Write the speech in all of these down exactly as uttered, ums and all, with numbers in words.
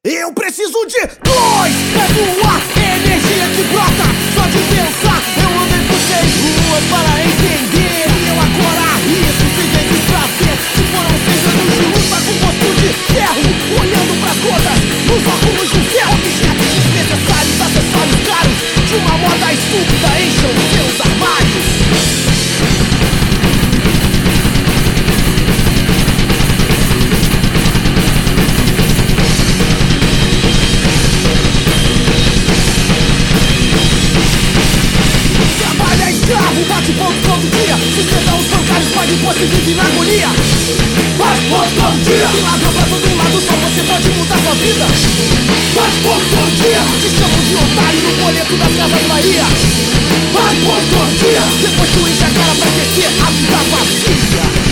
Eu preciso de dois, é ar, é energia que brota. Só de pensar, eu andei por seis ruas para entender. E eu agora arrisco sem vezes pra ver. Se foram seis anos de luta com gosto de ferro, olhando pras gotas, nos óculos do céu. Objetos desnecessários, acessórios caros, de uma moda estúpida enchem os seus armários. Bate ponto todo dia, sustenta os bancários, paga imposto e vive na agonia. Bate ponto todo dia, tem ladrão pra todo lado, só você pode mudar sua vida. Bate ponto todo dia, te chamam de otário no boleto das Casas Bahia. Bate ponto todo dia, depois tu enche a cara pra descer a vida vazia.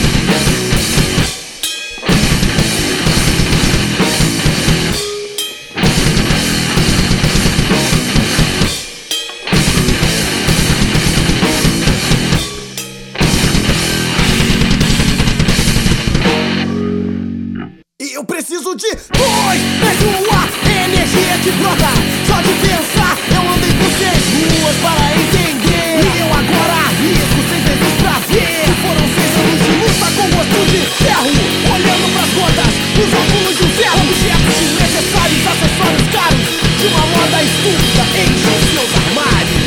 Eu preciso de dois, pego ar, energia que brota. Só de pensar, eu andei por seis ruas para entender. E eu agora arrisco sem vezes pra ver. Se foram seis anos de luta com gosto de ferro, olhando pras gotas, os óculos do ferro. Objetos desnecessários, acessórios caros, de uma moda estúpida enchem os seus armários.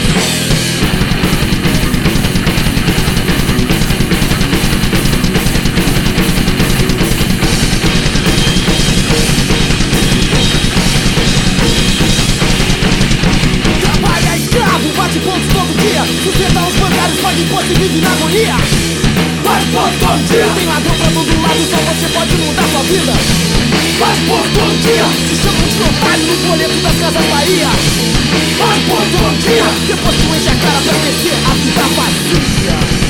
Bate pontos todo dia, sustenta os bancários, paga imposto e vive na agonia. Bate pontos todo dia, tem ladrão pra todo lado, só você pode mudar sua vida. Bate pontos todo dia, te chamam de otário no boleto das Casas Bahia. Bate pontos todo dia, depois tu enche a cara pra descer a vida vazia.